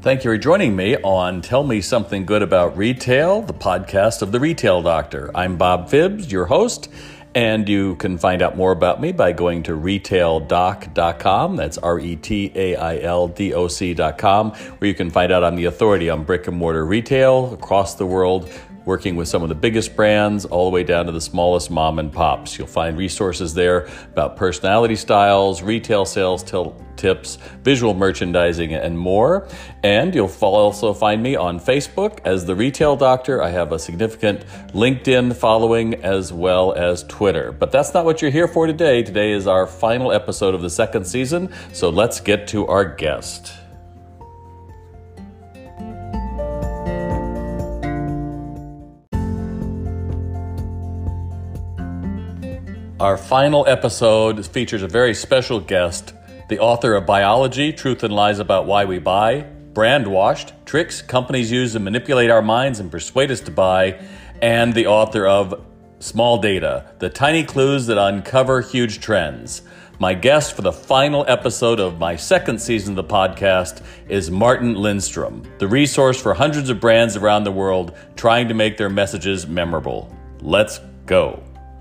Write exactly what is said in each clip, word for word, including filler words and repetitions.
Thank you for joining me on Tell Me Something Good About Retail, the podcast of The Retail Doctor. I'm Bob Phibbs, your host, and you can find out more about me by going to retail doc dot com. That's R E T A I L D O C dot com, where you can find out I'm the authority on brick and mortar retail across the world, working with some of the biggest brands all the way down to the smallest mom and pops. You'll find resources there about personality styles, retail sales til- tips, visual merchandising, and more. And you'll also find me on Facebook as The Retail Doctor. I have a significant LinkedIn following as well as Twitter. But that's not what you're here for today. Today is our final episode of the second season, so let's get to our guest. Our final episode features a very special guest, the author of Biology, Truth and Lies About Why We Buy, Brand Washed, Tricks Companies Use to Manipulate Our Minds and Persuade Us to Buy, and the author of Small Data, The Tiny Clues That Uncover Huge Trends. My guest for the final episode of my second season of the podcast is Martin Lindstrom, the resource for hundreds of brands around the world trying to make their messages memorable. Let's go.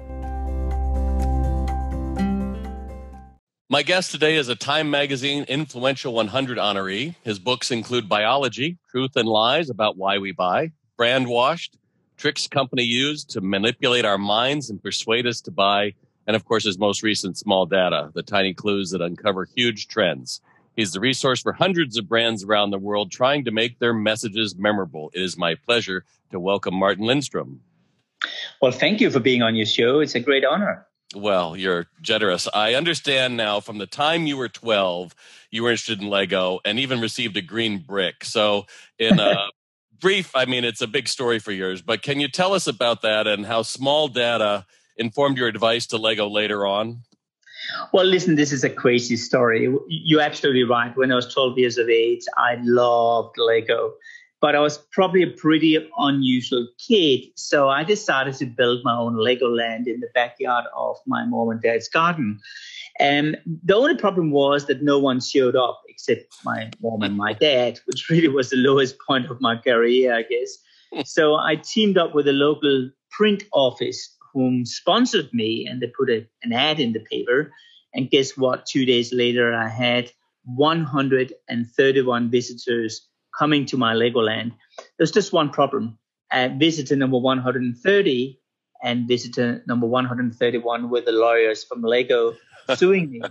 My guest today is a Time Magazine Influential one hundred honoree. His books include Biology, Truth and Lies About Why We Buy, Brand Washed, Tricks Company Used to Manipulate Our Minds and Persuade Us to Buy, and of course his most recent Small Data, The Tiny Clues That Uncover Huge Trends. He's the resource for hundreds of brands around the world trying to make their messages memorable. It is my pleasure to welcome Martin Lindstrom. Well, thank you for being on your show. It's a great honor. Well, you're generous. I understand now from the time you were twelve, you were interested in Lego and even received a green brick. So in a brief, I mean, it's a big story for yours, but can you tell us about that and how Small Data informed your advice to Lego later on? Well, listen, this is a crazy story. You're absolutely right. When I was twelve years of age, I loved Lego. But I was probably a pretty unusual kid, so I decided to build my own Legoland in the backyard of my mom and dad's garden. And the only problem was that no one showed up except my mom and my dad, which really was the lowest point of my career, I guess. So I teamed up with a local print office whom sponsored me, and they put a, an ad in the paper. And guess what? Two days later, I had one hundred thirty-one visitors coming to my Legoland. There's just one problem. Uh, visitor number one hundred thirty and visitor number one hundred thirty-one were the lawyers from Lego suing me.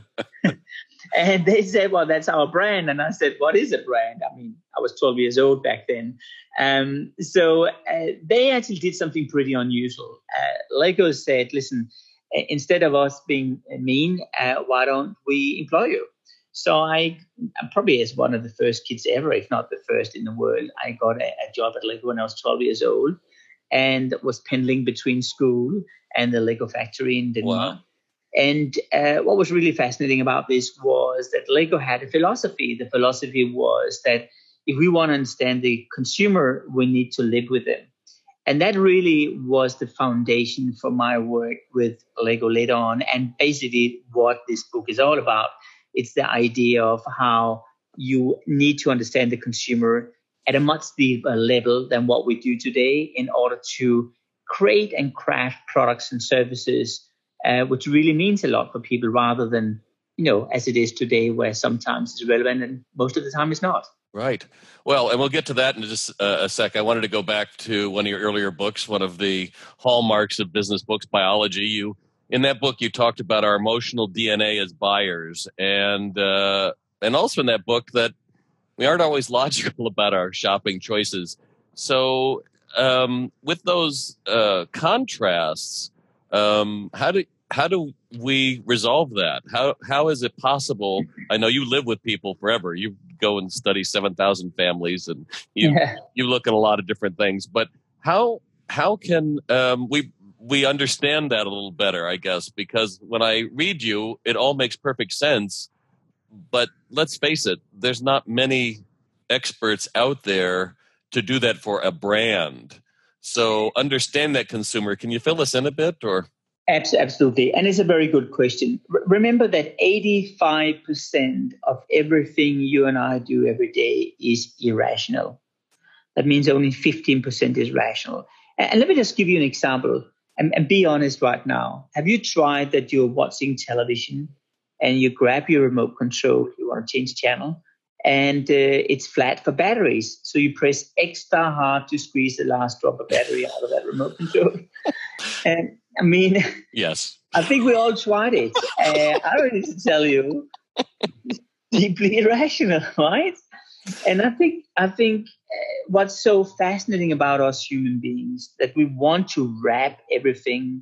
And they said, well, that's our brand. And I said, what is a brand? I mean, I was twelve years old back then. Um, so uh, they actually did something pretty unusual. Uh, Lego said, listen, instead of us being mean, uh, why don't we employ you? So I, I'm probably as one of the first kids ever, if not the first in the world, I got a, a job at Lego when I was twelve years old and was pendling between school and the Lego factory in Denmark. Wow. And uh, what was really fascinating about this was that Lego had a philosophy. The philosophy was that if we want to understand the consumer, we need to live with them. And that really was the foundation for my work with Lego later on, and basically what this book is all about. It's the idea of how you need to understand the consumer at a much deeper level than what we do today in order to create and craft products and services, uh, which really means a lot for people rather than, you know, as it is today, where sometimes it's relevant and most of the time it's not. Right. Well, and we'll get to that in just uh, a sec. I wanted to go back to one of your earlier books, one of the hallmarks of business books, Biology. You In that book, you talked about our emotional D N A as buyers, and uh, and also in that book that we aren't always logical about our shopping choices. So um, with those uh, contrasts, um, how do how do we resolve that? How how is it possible? I know you live with people forever. You go and study seven thousand families, and you Yeah. you look at a lot of different things. But how how can um, we we understand that a little better, I guess, because when I read you, it all makes perfect sense. But let's face it, there's not many experts out there to do that for a brand. So understand that consumer. Can you fill us in a bit, or? Abs- Absolutely. And it's a very good question. R- remember that eighty-five percent of everything you and I do every day is irrational. That means only fifteen percent is rational. And, and let me just give you an example and, and be honest right now. Have you tried that you're watching television and you grab your remote control, you want to change channel, and uh, it's flat for batteries. So you press extra hard to squeeze the last drop of battery out of that remote control. And I mean, yes, I think we all tried it. Uh, I don't need to tell you, it's deeply irrational, right? And I think I think uh, what's so fascinating about us human beings that we want to wrap everything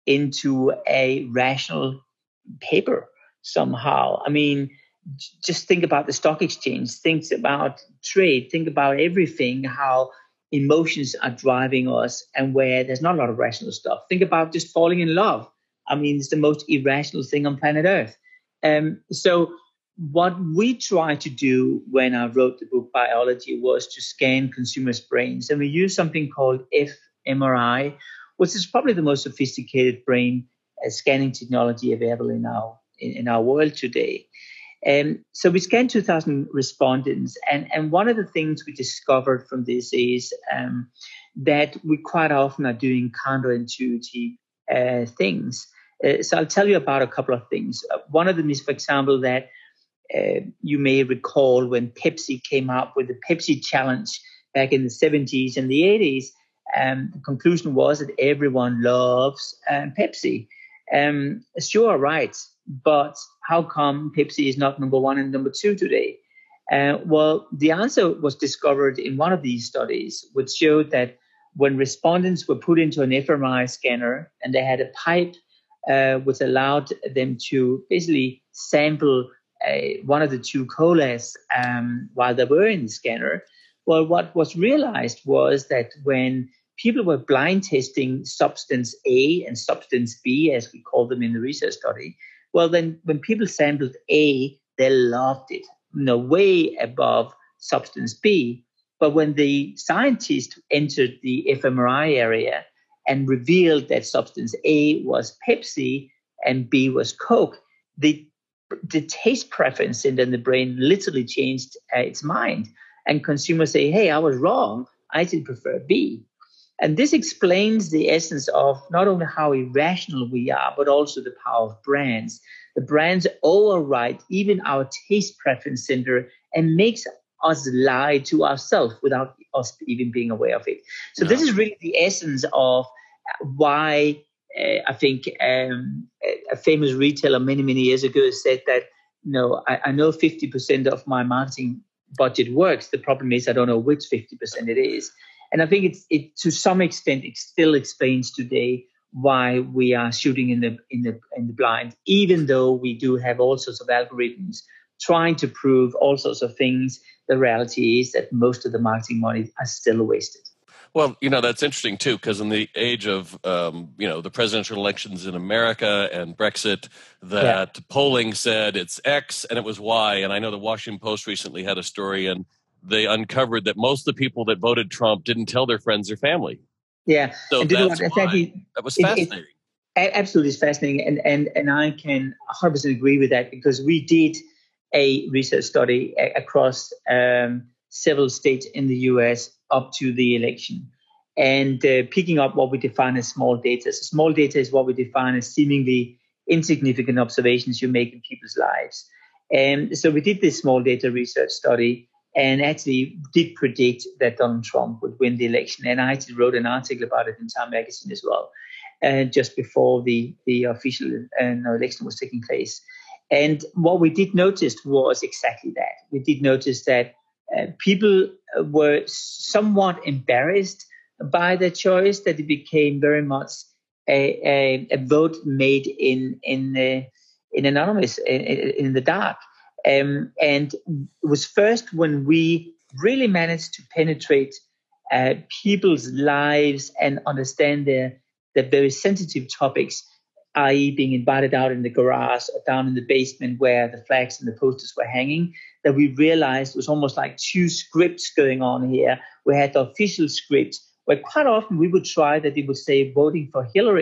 into a rational paper somehow. I mean, j- just think about the stock exchange, think about trade, think about everything, how emotions are driving us and where there's not a lot of rational stuff. Think about just falling in love. I mean, it's the most irrational thing on planet Earth. Um, so what we tried to do when I wrote the book Biology was to scan consumers' brains. And we used something called fMRI, which is probably the most sophisticated brain uh, scanning technology available in our in, in our world today. And so we scanned two thousand respondents. And, and one of the things we discovered from this is um, that we quite often are doing counterintuitive uh, things. Uh, so I'll tell you about a couple of things. Uh, one of them is, for example, that uh, you may recall when Pepsi came up with the Pepsi Challenge back in the seventies and the eighties. Um, the conclusion was that everyone loves um, Pepsi. Um, sure, right. But how come Pepsi is not number one and number two today? Uh, well, the answer was discovered in one of these studies, which showed that when respondents were put into an fMRI scanner and they had a pipe uh, which allowed them to basically sample uh, one of the two colas um, while they were in the scanner, well, what was realized was that when people were blind testing substance A and substance B, as we call them in the research study, well, then when people sampled A, they loved it, you know, way above substance B. But when the scientists entered the fMRI area and revealed that substance A was Pepsi and B was Coke, the, the taste preference in the brain literally changed uh, its mind. And consumers say, hey, I was wrong. I still prefer B. And this explains the essence of not only how irrational we are, but also the power of brands. The brands override even our taste preference center and makes us lie to ourselves without us even being aware of it. So no. This is really the essence of why uh, I think um, a famous retailer many, many years ago said that, you know, I, I know fifty percent of my marketing budget works. The problem is I don't know which fifty percent it is. And I think it's it to some extent it still explains today why we are shooting in the in the in the blind, even though we do have all sorts of algorithms trying to prove all sorts of things. The reality is that most of the marketing money are still wasted. Well, you know, that's interesting, too, because in the age of, um, you know, the presidential elections in America and Brexit, that yeah. polling said it's X and it was Y. And I know the Washington Post recently had a story and they uncovered that most of the people that voted Trump didn't tell their friends or family. Yeah. So and that's what, why. Exactly, that was fascinating. It, it, absolutely, it's fascinating. And, and, and I can one hundred percent agree with that because we did a research study a, across um, several states in the U S up to the election. And uh, picking up what we define as small data. So small data is what we define as seemingly insignificant observations you make in people's lives. And so we did this small data research study and actually did predict that Donald Trump would win the election. And I actually wrote an article about it in Time Magazine as well, uh, just before the, the official uh, election was taking place. And what we did notice was exactly that. We did notice that uh, people were somewhat embarrassed by the choice, that it became very much a, a, a vote made in in uh, in anonymous, in, in the dark. Um, and it was first when we really managed to penetrate uh, people's lives and understand their, their very sensitive topics, that is being invited out in the garage or down in the basement where the flags and the posters were hanging, that we realized it was almost like two scripts going on here. We had the official script, where quite often we would try that it would say voting for Hillary,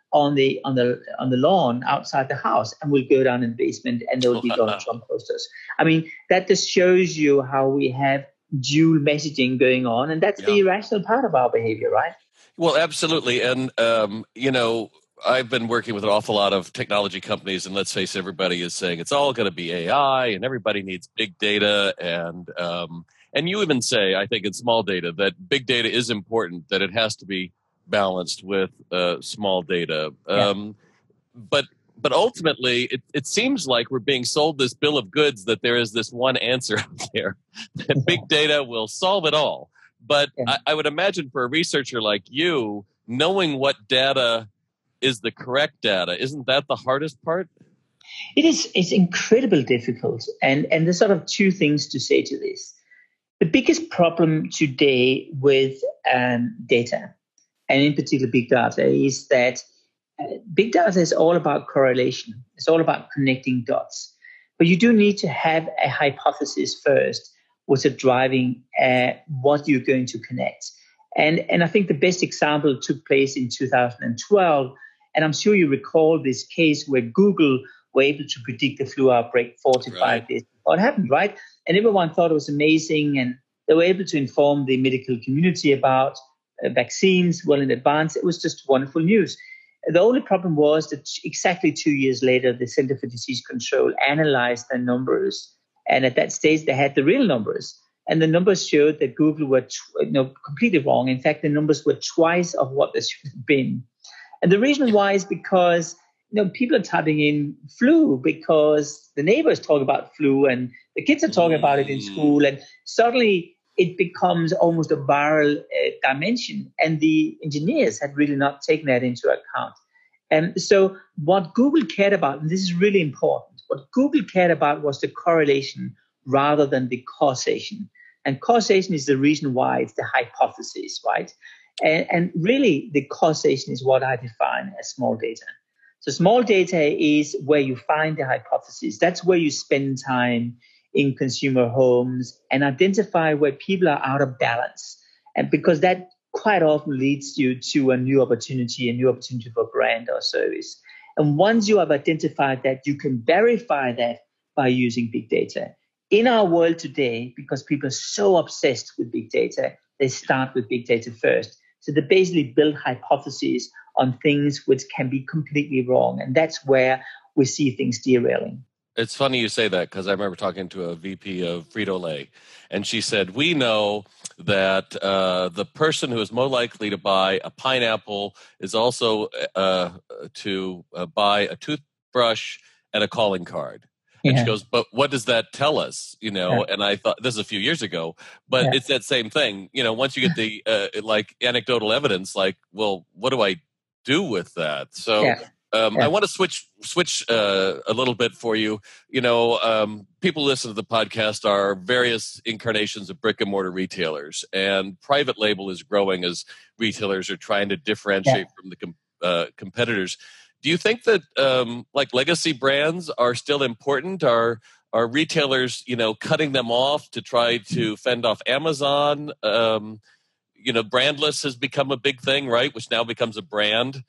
on the on the on the lawn outside the house, and we'll go down in the basement, and there will be Donald Trump posters. I mean, that just shows you how we have dual messaging going on, and that's yeah. the irrational part of our behavior, right? Well, absolutely, and um, you know, I've been working with an awful lot of technology companies, and let's face it, everybody is saying it's all going to be A I, and everybody needs big data, and um, and you even say, I think in small data, that big data is important, that it has to be balanced with uh, small data. Um, yeah. But but ultimately, it, it seems like we're being sold this bill of goods that there is this one answer out there, that big data will solve it all. But yeah. I, I would imagine for a researcher like you, knowing what data is the correct data, isn't that the hardest part? It is. It's incredibly difficult. And, and there's sort of two things to say to this. The biggest problem today with um, data, and in particular big data, is that uh, big data is all about correlation. It's all about connecting dots. But you do need to have a hypothesis first, which is driving uh, what you're going to connect. And, and I think the best example took place in two thousand twelve. And I'm sure you recall this case where Google were able to predict the flu outbreak forty-five right. days before it happened, right? And everyone thought it was amazing. And they were able to inform the medical community about uh, vaccines well in advance. It was just wonderful news. The only problem was that exactly two years later, the Center for Disease Control analyzed the numbers. And at that stage, they had the real numbers. And the numbers showed that Google were tw- you know, completely wrong. In fact, the numbers were twice of what they should have been. And the reason why is because you know people are typing in flu because the neighbors talk about flu and the kids are talking about it in school. And suddenly it becomes almost a viral uh, dimension. And the engineers had really not taken that into account. And so what Google cared about, and this is really important, what Google cared about was the correlation rather than the causation. And causation is the reason why it's the hypothesis, right? And, and really the causation is what I define as small data. So small data is where you find the hypothesis. That's where you spend time in consumer homes and identify where people are out of balance. And because that quite often leads you to a new opportunity, a new opportunity for a brand or service. And once you have identified that, you can verify that by using big data. In our world today, because people are so obsessed with big data, they start with big data first. So they basically build hypotheses on things which can be completely wrong. And that's where we see things derailing. It's funny you say that because I remember talking to a V P of Frito-Lay, and she said, we know that uh, the person who is more likely to buy a pineapple is also uh, to uh, buy a toothbrush and a calling card. And yeah. she goes, but what does that tell us? You know, yeah. and I thought this is a few years ago, but yeah. it's that same thing. You know, once you get the uh, like anecdotal evidence, like, well, what do I do with that? So yeah. Um, yeah. I want to switch switch uh, a little bit for you. You know, um, people listen to the podcast are various incarnations of brick and mortar retailers, and private label is growing as retailers are trying to differentiate yeah. from the com- uh, competitors. Do you think that um, like legacy brands are still important? Are are retailers, you know, cutting them off to try to fend off Amazon? Um, you know, brandless has become a big thing, right? Which now becomes a brand.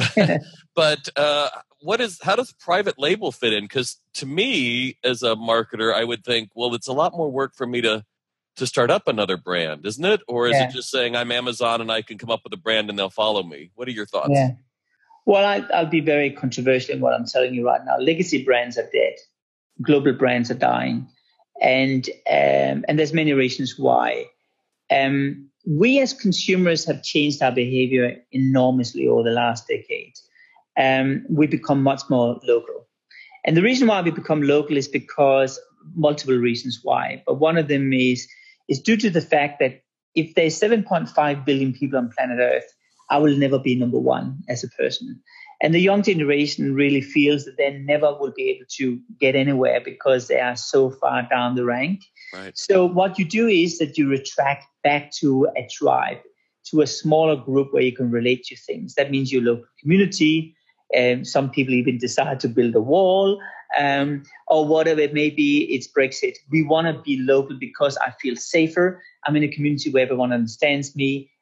But uh, what is? How does private label fit in? Because to me, as a marketer, I would think, well, it's a lot more work for me to to start up another brand, isn't it? Or is yeah. it just saying I'm Amazon and I can come up with a brand and they'll follow me? What are your thoughts? Yeah. Well, I, I'll be very controversial in what I'm telling you right now. Legacy brands are dead. Global brands are dying. And um, and there's many reasons why. Um, we as consumers have changed our behavior enormously over the last decade. Um, we become much more local. And the reason why we become local is because multiple reasons why. But one of them is, is due to the fact that if there's seven point five billion people on planet Earth, I will never be number one as a person. And the young generation really feels that they never will be able to get anywhere because they are so far down the rank. Right. So what you do is that you retract back to a tribe, to a smaller group where you can relate to things. That means your local community. Um, some people even decide to build a wall um, or whatever it may be. It's Brexit. We want to be local because I feel safer. I'm in a community where everyone understands me.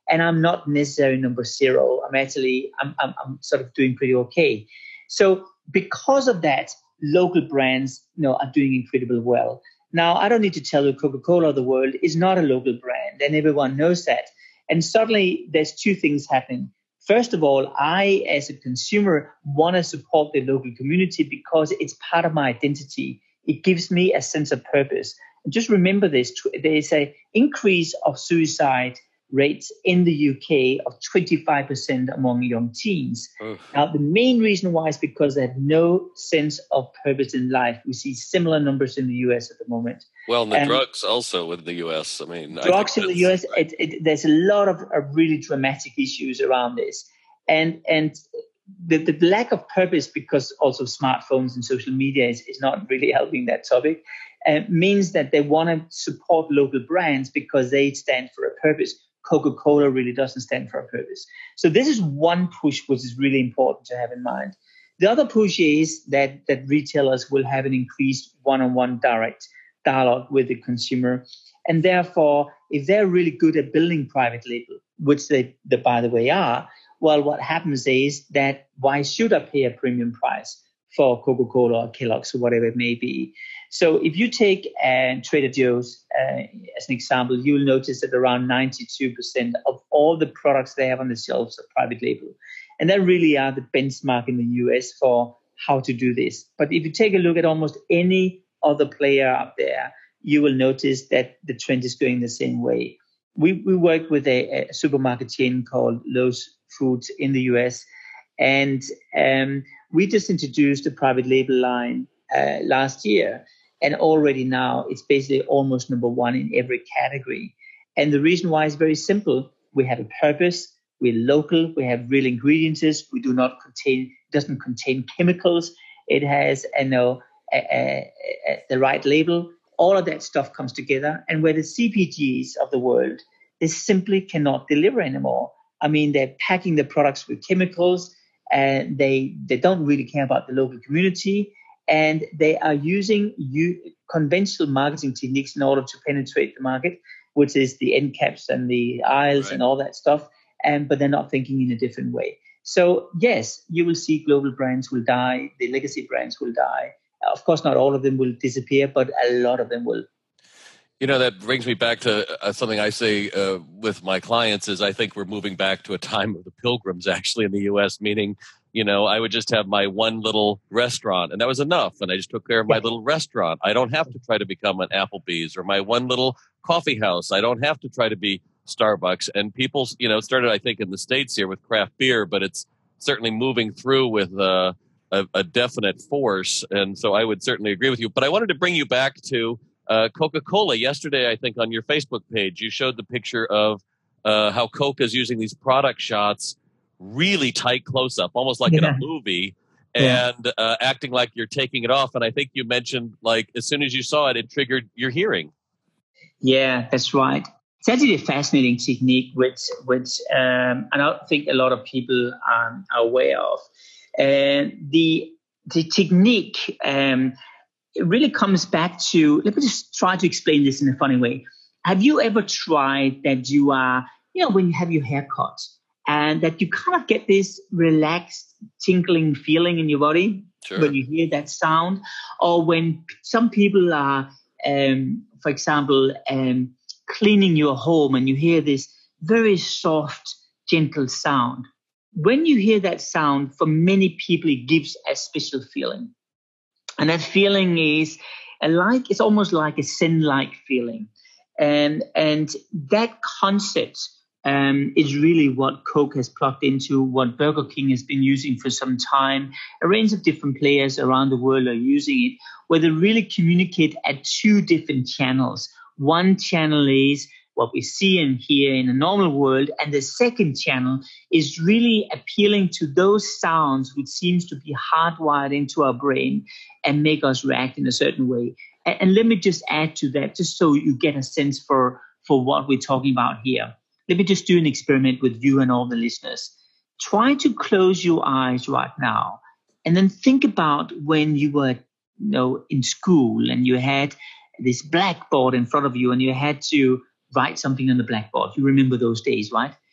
And I'm not necessarily number zero. I'm actually, I'm, I'm, I'm sort of doing pretty okay. So because of that, local brands, you know, are doing incredibly well. Now, I don't need to tell you Coca-Cola of the world is not a local brand, and everyone knows that. And suddenly there's two things happening. First of all, I, as a consumer, want to support the local community because it's part of my identity. It gives me a sense of purpose. And just remember this, there's an increase of suicide rates in the U K of twenty-five percent among young teens. Oof. Now, the main reason why is because they have no sense of purpose in life. We see similar numbers in the U S at the moment. Well, and the um, drugs also in the U S. I mean, drugs I in the U S, it, it, there's a lot of uh, really dramatic issues around this. And and the, the lack of purpose, because also smartphones and social media is, is not really helping that topic, uh, means that they want to support local brands because they stand for a purpose. Coca-Cola really doesn't stand for a purpose. So this is one push which is really important to have in mind. The other push is that, that retailers will have an increased one-on-one direct dialogue with the consumer. And therefore, if they're really good at building private label, which they, they by the way are, well, what happens is that why should I pay a premium price for Coca-Cola or Kellogg's or whatever it may be? So if you take uh, Trader Joe's uh, as an example, you'll notice that around ninety-two percent of all the products they have on the shelves are private label. And they really are the benchmark in the U S for how to do this. But if you take a look at almost any other player out there, you will notice that the trend is going the same way. We, we work with a, a supermarket chain called Lowe's Foods in the U S, and um, we just introduced a private label line uh, last year. And already now it's basically almost number one in every category. And the reason why is very simple. We have a purpose. We're local. We have real ingredients. We do not contain, it doesn't contain chemicals. It has, you know, a, a, a, the right label. All of that stuff comes together. And where the C P Gs of the world, they simply cannot deliver anymore. I mean, they're packing the products with chemicals, and they, they don't really care about the local community. And they are using u- conventional marketing techniques in order to penetrate the market, which is the end caps and the aisles right. and all that stuff. And but they're not thinking in a different way. So yes, you will see global brands will die. The legacy brands will die. Of course, not all of them will disappear, but a lot of them will. You know, that brings me back to uh, something I say uh, with my clients is I think we're moving back to a time of the pilgrims actually in the U S, meaning, you know, I would just have my one little restaurant and that was enough. And I just took care of my little restaurant. I don't have to try to become an Applebee's, or my one little coffee house. I don't have to try to be Starbucks. And people, you know, it started, I think, in the States here with craft beer, but it's certainly moving through with uh, a, a definite force. And so I would certainly agree with you. But I wanted to bring you back to uh, Coca-Cola. Yesterday, I think on your Facebook page, you showed the picture of uh, how Coke is using these product shots, really tight close-up, almost like yeah. in a movie, and yeah. uh, acting like you're taking it off. And I think you mentioned, like, as soon as you saw it, it triggered your hearing. Yeah, that's right. It's actually a fascinating technique, which, which um, I don't think a lot of people um, are aware of. And the the technique um, it really comes back to, let me just try to explain this in a funny way. Have you ever tried that you are, you know, when you have your hair cut, and that you kind of get this relaxed, tinkling feeling in your body sure. when you hear that sound? Or when some people are, um, for example, um, cleaning your home and you hear this very soft, gentle sound. When you hear that sound, for many people, it gives a special feeling. And that feeling is a like, it's almost like a Zen-like feeling. And, and that concept um, is really what Coke has plugged into, what Burger King has been using for some time. A range of different players around the world are using it, where they really communicate at two different channels. One channel is what we see and hear in a normal world, and the second channel is really appealing to those sounds which seems to be hardwired into our brain and make us react in a certain way. And, and let me just add to that, just so you get a sense for, for what we're talking about here. Let me just do an experiment with you and all the listeners. Try to close your eyes right now and then think about when you were, you know, in school and you had this blackboard in front of you and you had to write something on the blackboard. You remember those days, right?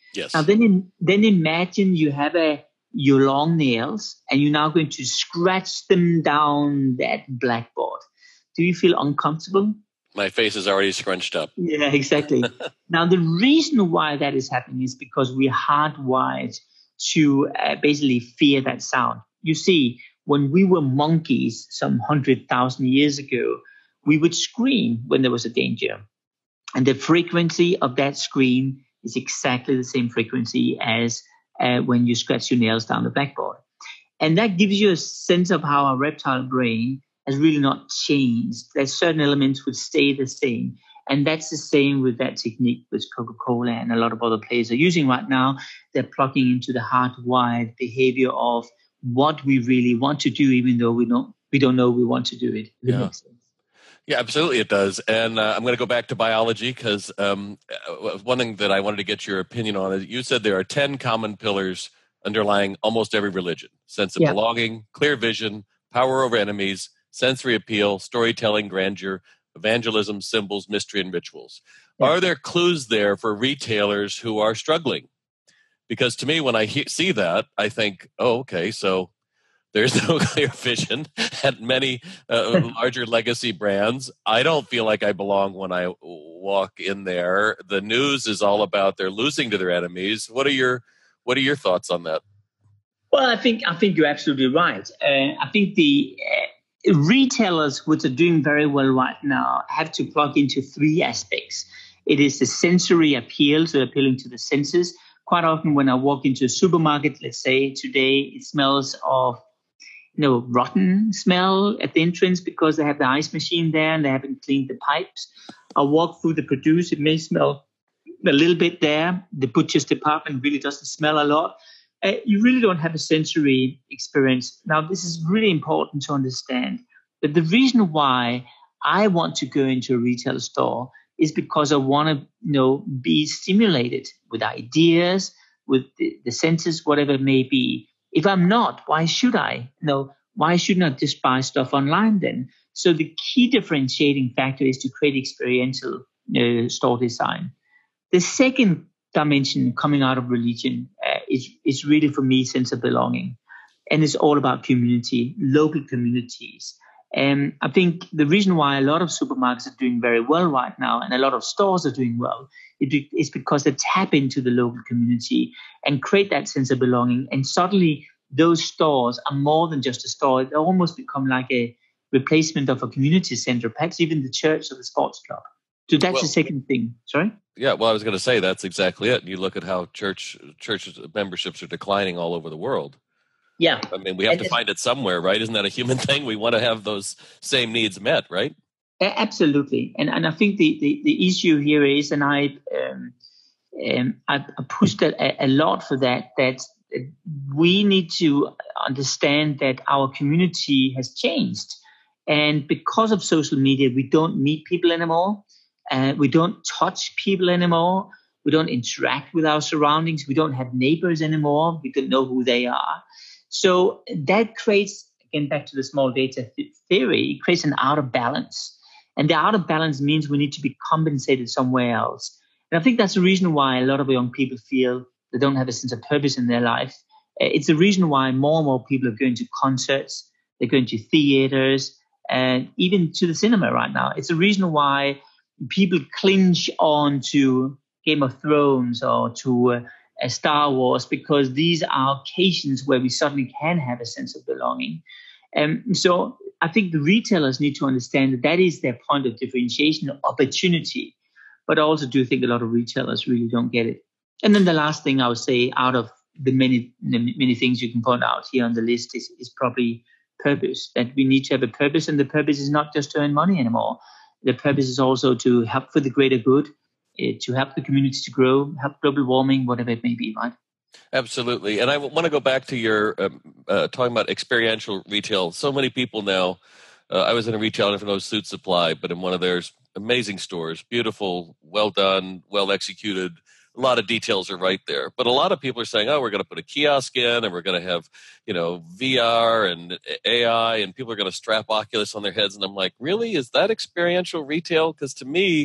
Yes. Now then, in, then imagine you have a your long nails and you're now going to scratch them down that blackboard. Do you feel uncomfortable? My face is already scrunched up. Yeah, exactly. Now, the reason why that is happening is because we're hardwired to uh, basically fear that sound. You see, when we were monkeys some one hundred thousand years ago, we would scream when there was a danger. And the frequency of that scream is exactly the same frequency as uh, when you scratch your nails down the blackboard. And that gives you a sense of how our reptile brain has really not changed. There's certain elements would stay the same. And that's the same with that technique which Coca-Cola and a lot of other players are using right now. They're plugging into the hardwired behavior of what we really want to do, even though we don't we don't know we want to do it. Does that make sense? Yeah, absolutely it does. And uh, I'm going to go back to biology because um, one thing that I wanted to get your opinion on is you said there are ten common pillars underlying almost every religion: sense of Yeah. belonging, clear vision, power over enemies, sensory appeal, storytelling, grandeur, evangelism, symbols, mystery, and rituals. Yeah. Are there clues there for retailers who are struggling? Because to me, when I he- see that, I think, oh, okay, so there's no clear vision at many uh, larger legacy brands. I don't feel like I belong when I walk in there. The news is all about they're losing to their enemies. What are your What are your thoughts on that? Well, I think I think you're absolutely right. Uh, I think the uh, retailers, which are doing very well right now, have to plug into three aspects. It is the sensory appeal, so appealing to the senses. Quite often, when I walk into a supermarket, let's say today, it smells of you know, rotten smell at the entrance because they have the ice machine there and they haven't cleaned the pipes. I walk through the produce, it may smell a little bit there. The butcher's department really doesn't smell a lot. Uh, you really don't have a sensory experience. Now, this is really important to understand. But the reason why I want to go into a retail store is because I want to, you know, be stimulated with ideas, with the, the senses, whatever it may be. If I'm not, why should I? No, why shouldn't I just buy stuff online then? So the key differentiating factor is to create experiential uh, store design. The second dimension coming out of religion uh, is, is really, for me, sense of belonging. And it's all about community, local communities. And I think the reason why a lot of supermarkets are doing very well right now and a lot of stores are doing well is because they tap into the local community and create that sense of belonging. And suddenly those stores are more than just a store. They almost become like a replacement of a community center, perhaps even the church or the sports club. So that's well, the second thing. Sorry? Yeah, well, I was going to say that's exactly it. You look at how church church memberships are declining all over the world. Yeah. I mean, we have and to find it somewhere, right? Isn't that a human thing? We want to have those same needs met, right? Absolutely. And and I think the, the, the issue here is, and I um, um, I pushed a, a lot for that, that we need to understand that our community has changed. And because of social media, we don't meet people anymore. Uh, we don't touch people anymore. We don't interact with our surroundings. We don't have neighbors anymore. We don't know who they are. So that creates, again, back to the small data theory, it creates an out of balance. And the out of balance means we need to be compensated somewhere else. And I think that's the reason why a lot of young people feel they don't have a sense of purpose in their life. It's the reason why more and more people are going to concerts, they're going to theaters, and even to the cinema right now. It's the reason why people clinch on to Game of Thrones or to uh, uh, Star Wars, because these are occasions where we suddenly can have a sense of belonging. And um, so I think the retailers need to understand that that is their point of differentiation, opportunity. But I also do think a lot of retailers really don't get it. And then the last thing I would say, out of the many many things you can point out here on the list, is, is probably purpose, that we need to have a purpose. And the purpose is not just to earn money anymore. The purpose is also to help for the greater good, uh, to help the community to grow, help global warming, whatever it may be, right? Absolutely. And I want to go back to your um, uh, talking about experiential retail. So many people now, uh, I was in a retail, I don't know, Suit Supply, but in one of their amazing stores, beautiful, well done, well executed. A lot of details are right there. But a lot of people are saying, oh, we're going to put a kiosk in and we're going to have, you know, V R and A I and people are going to strap Oculus on their heads. And I'm like, really? Is that experiential retail? Because to me,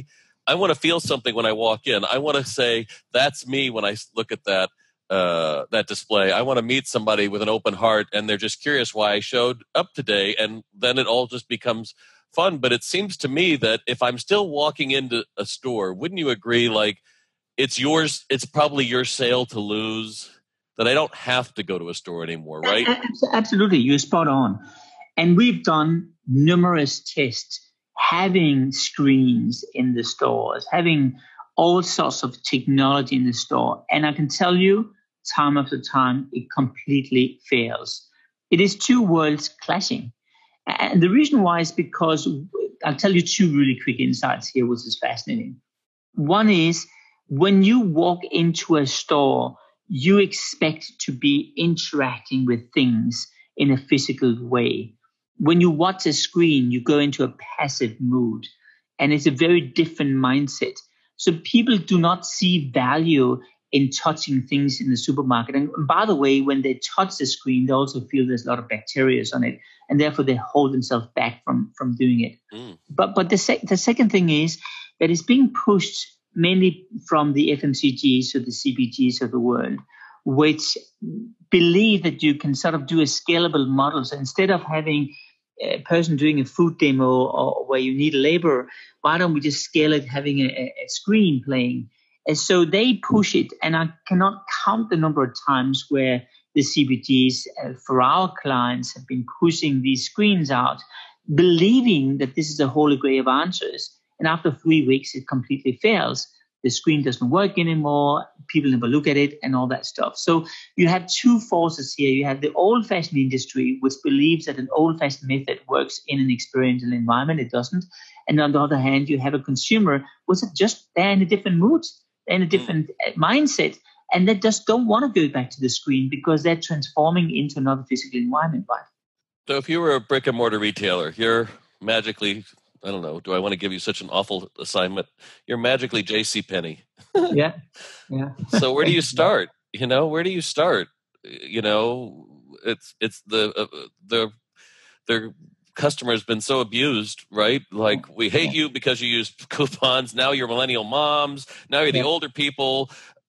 I want to feel something when I walk in. I want to say, that's me when I look at that uh, that display. I want to meet somebody with an open heart, and they're just curious why I showed up today, and then it all just becomes fun. But it seems to me that if I'm still walking into a store, wouldn't you agree, like, it's yours, it's probably your sale to lose, that I don't have to go to a store anymore, right? Absolutely, you're spot on. And we've done numerous tests having screens in the stores, having all sorts of technology in the store. And I can tell you, time after time, it completely fails. It is two worlds clashing. And the reason why is because I'll tell you two really quick insights here, which is fascinating. One is when you walk into a store, you expect to be interacting with things in a physical way. When you watch a screen, you go into a passive mood, and it's a very different mindset. So people do not see value in touching things in the supermarket. And by the way, when they touch the screen, they also feel there's a lot of bacteria on it, and therefore they hold themselves back from, from doing it. Mm. But but the, sec- the second thing is that it's being pushed mainly from the F M C Gs, so the C P Gs of the world, which believe that you can sort of do a scalable model. So instead of having a person doing a food demo or where you need a laborer, why don't we just scale it having a, a screen playing? And so they push it, and I cannot count the number of times where the C P Gs uh, for our clients have been pushing these screens out, believing that this is a holy grail of answers. And after three weeks, it completely fails. The screen doesn't work anymore. People never look at it and all that stuff. So you have two forces here. You have the old-fashioned industry, which believes that an old-fashioned method works in an experiential environment. It doesn't. And on the other hand, you have a consumer who's just they're in a different mood, they're in a different mindset, and they just don't want to go back to the screen because they're transforming into another physical environment. Right? So if you were a brick and mortar retailer, you're magically... I don't know. Do I want to give you such an awful assignment? You're magically JCPenney. Yeah. Yeah. So where do you start? You know, where do you start? You know, it's it's the uh, the their customer has been so abused, right? Like, we hate you because you use coupons. Now you're millennial moms. Now you're the yeah. older people.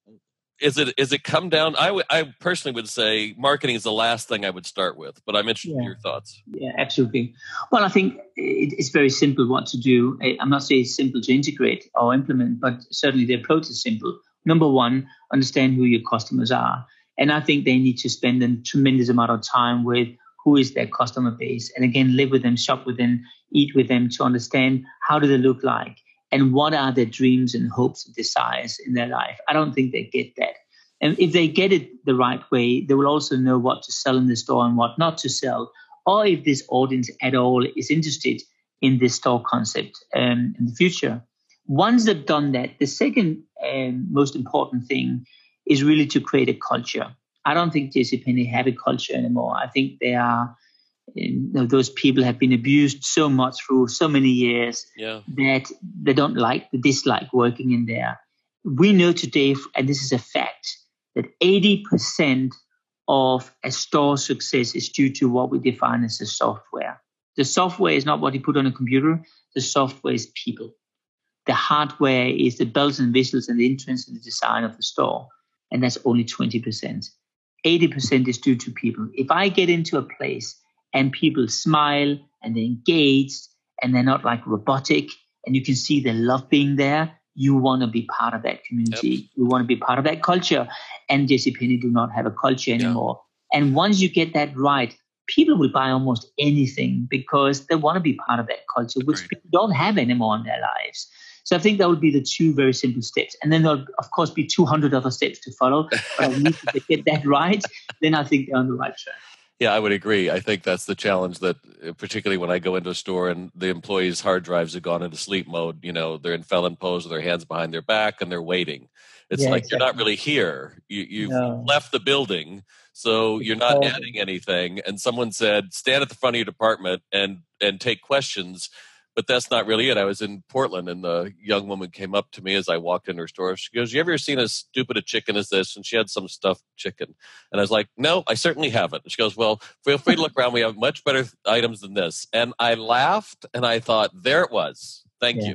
Is it is it come down? I, w- I personally would say marketing is the last thing I would start with, but I'm interested yeah. in your thoughts. Yeah, absolutely. Well, I think it, it's very simple what to do. I'm not saying it's simple to integrate or implement, but certainly the approach is simple. Number one, understand who your customers are. And I think they need to spend a tremendous amount of time with who is their customer base. And again, live with them, shop with them, eat with them to understand how do they look like. And what are their dreams and hopes and desires in their life? I don't think they get that. And if they get it the right way, they will also know what to sell in the store and what not to sell, or if this audience at all is interested in this store concept um, in the future. Once they've done that, the second and most important thing is really to create a culture. I don't think JCPenney have a culture anymore. I think they are... You know, those people have been abused so much through so many years yeah. that they don't like, they dislike working in there. We know today, and this is a fact, that eighty percent of a store success is due to what we define as the software. The software is not what you put on a computer. The software is people. The hardware is the bells and whistles and the entrance and the design of the store. And that's only twenty percent. eighty percent is due to people. If I get into a place and people smile and they're engaged and they're not like robotic and you can see they love being there, you want to be part of that community. Yep. You want to be part of that culture. And JCPenney do not have a culture anymore. Yeah. And once you get that right, people will buy almost anything because they want to be part of that culture, which Agreed. People don't have anymore in their lives. So I think that would be the two very simple steps. And then there'll, of course, be two hundred other steps to follow. But at least if they get that right, then I think they're on the right track. Yeah, I would agree. I think that's the challenge that, particularly when I go into a store and the employees' hard drives have gone into sleep mode, you know, they're in felon pose with their hands behind their back and they're waiting. It's yeah, like exactly. You're not really here. You, you've no. left the building, so you're not oh. adding anything. And someone said, stand at the front of your department and, and take questions. But that's not really it. I was in Portland, and the young woman came up to me as I walked into her store. She goes, you ever seen as stupid a chicken as this? And she had some stuffed chicken. And I was like, no, I certainly haven't. And she goes, well, feel free to look around. We have much better items than this. And I laughed, and I thought, there it was. Thank yeah. you.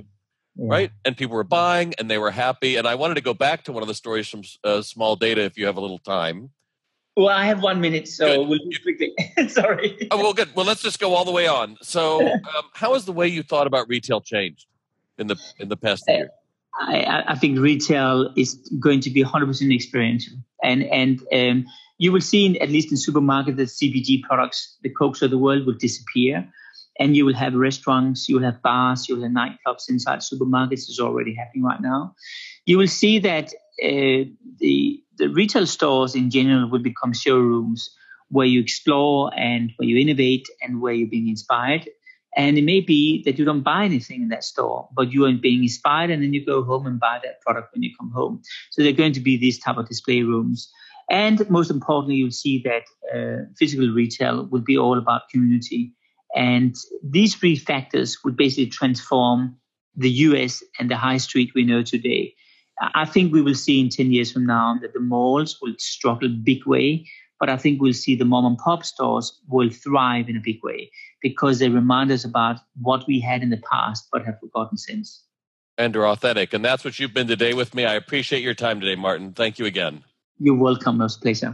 Yeah. right? And people were buying and they were happy. And I wanted to go back to one of the stories from uh, Small Data if you have a little time. Well, I have one minute, so Good. we'll do quickly. Sorry. Oh, well, good. Well, let's just go all the way on. So um, how has the way you thought about retail changed in the in the past year? I, I think retail is going to be one hundred percent experiential. And, and um, you will see, in, at least in supermarkets, that C P G products, the Cokes of the world, will disappear. And you will have restaurants, you will have bars, you will have nightclubs inside supermarkets. It's already happening right now. You will see that uh, the, the retail stores in general will become showrooms where you explore and where you innovate and where you're being inspired. And it may be that you don't buy anything in that store, but you are being inspired, and then you go home and buy that product when you come home. So they're going to be these type of display rooms. And most importantly, you'll see that uh, physical retail will be all about community. And these three factors would basically transform the U S and the high street we know today. I think we will see in ten years from now that the malls will struggle big way, but I think we'll see the mom and pop stores will thrive in a big way because they remind us about what we had in the past but have forgotten since. And are authentic. And that's what you've been today with me. I appreciate your time today, Martin. Thank you again. You're welcome. It was a pleasure.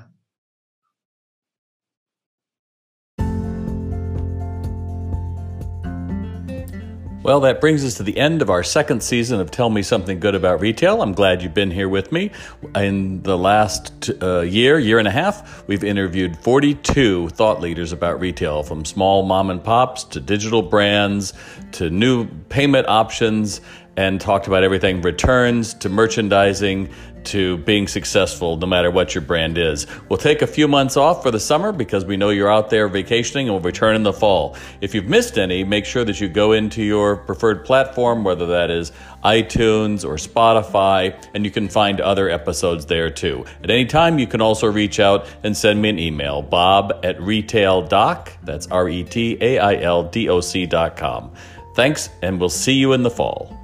Well, that brings us to the end of our second season of Tell Me Something Good About Retail. I'm glad you've been here with me. In the last uh, year, year and a half, we've interviewed forty-two thought leaders about retail, from small mom and pops to digital brands to new payment options, and talked about everything returns to merchandising to being successful no matter what your brand is. We'll take a few months off for the summer because we know you're out there vacationing, and we'll return in the fall. If you've missed any, make sure that you go into your preferred platform, whether that is iTunes or Spotify, and you can find other episodes there too. At any time, you can also reach out and send me an email, bob at retaildoc, that's R E T A I L D O C dot com. Thanks, and we'll see you in the fall.